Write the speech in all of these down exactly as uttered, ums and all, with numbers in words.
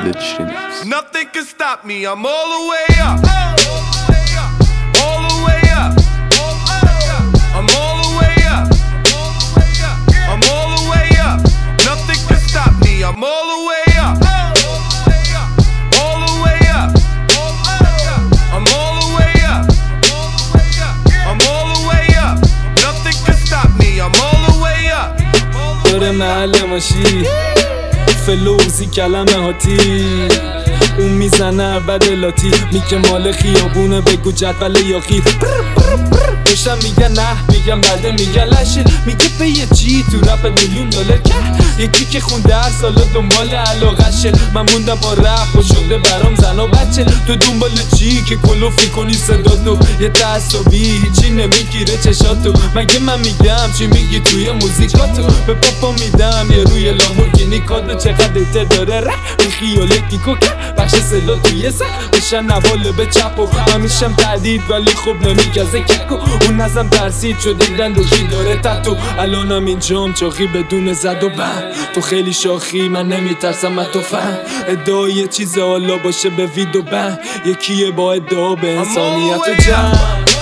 Village Remix. Nothing can stop me, I'm all the way up. All the way up. I'm all the way up. I'm all the way up. Nothing can stop me, I'm all the way up. All the way up. I'm all the way up. I'm all the way up. Nothing can stop me, I'm all the way up. دور محل ماشی فلوزی کلمه هاتی اون میزنه بد لاتی میگه مال خیابونه بگو جدول یاقی داشتم میگن نه میگم بده میگن لشه میگه به یه چی تو رپ میلیون دلار که یکی که خونده هر سالا دنبال علاقشه من موندم با رپ و شده برام زن و بچه تو دنبال چی که کلوفی کنی صدا تو یه تعصبی هیچی نمیگیره چشاتو مگه من میگم چی میگی توی موزیکاتو به پاپا میدم یه روی لامبورگینی کادو چقدر ایته داره ره بی خیاله کیکو که بخش سلا توی سر بشن نواله به چپ و من میشم تردید ولی خب نمیگزه ککو اون نزم ترسید شده دیدن دوشی داره تتو الانم اینجام چاقی بدون زد و بم تو خیلی شاخی من نمیترسم از تو فهم ادعا یه چیز حالا باشه به وید و بم یکیه با ادعا به انسانیت و جمع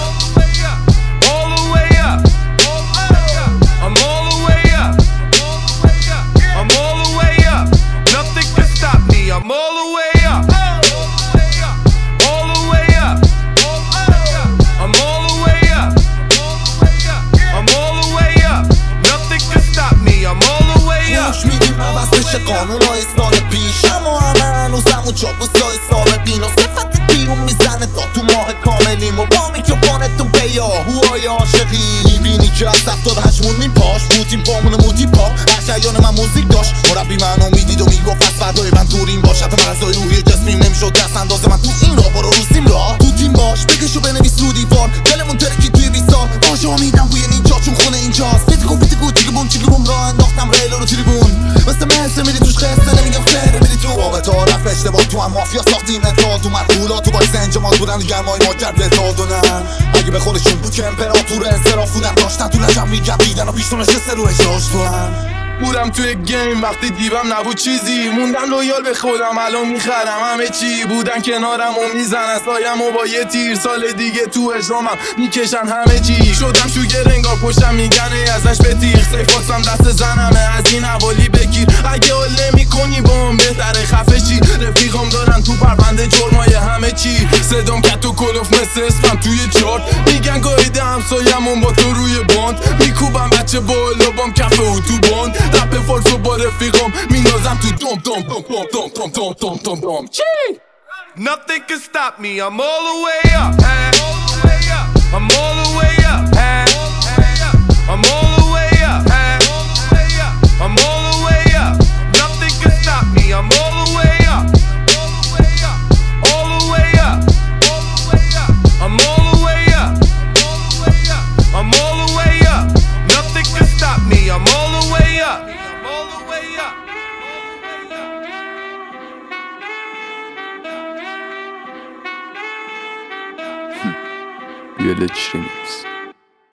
I'm all the way up, all the way up. I'm all the way up, I'm all the way up. Nothing can stop me, I'm all the way up. خوش میدیم عوض بشه قانون های سال پیش اما همه هنوز همون چاپوس های سابقین و صفت بیرون میزنه تا تو ماه کاملیم و با میکروفونتون بیاهوهای عاشقی میبینی که از هفتاد و هشت موندیم پاش بودیم بامون مودی پاپ هر شیان من موزیک داشت مربی منو میدید و میگفت از فردای من دوریم باش حتی مرزای روحی جسمیم نمیشد دست اندازه من تو این را برو روسیم را تو تیم باش بکش و بنویس رو دیوار دلمون ترکی توی ویسار باشه ها میدم بوی نینجا چون خونه اینجاست بیتگو بیتگو چیگه بوم چیگه بوم راه انداختم ریلو رو تریبون مثل مهسته میری توش خسته نمیگم فهره میری تو رابط ها رفت اشتباه تو هم مافیا ساختیم اتحاد اومد پولا تو باعث انجامات بودن گرمای ما کرد اتحاد و نه اگه به خودشون بود که امپراتور انصراف بودن داشتن تو لجم میگردیدن و پیشتون نشسته رو اجراش بودن بودم توی گیم وقتی دیوم نبود چیزی موندم لویال به خودم الان میخرم همه چی بودن کنارم و میزنن سایم و با یه تیر سال دیگه تو اجرامم میکشن همه چی شدم شوگر انگار پشتم میگنه ازش به تیر سیفاکسم دست زنمه از این حوالی بگیر اگه حال نمیکنی بام بهتره خفه چی رفیقام دارن تو پرونده جرمای همه چی صدام کت و کلوف مثل اسمم توی چارت میگن گایده همسایمون با تو روی باند میکوبم بچه بالا بام کفه و تو باند رپ فالسو با رفیقام مینازم تو دم دم دم دم دم دم دم دم دم چی؟ Nothing can stop me, I'm all the way up. I'm all the way up. I'm all the way up. I'm all the way up. Nothing can stop me, I'm all the way up. All the way up. I'm all the way up. I'm all the way up. Nothing can stop me, I'm all the way up. I'm all the way up. Village Remix.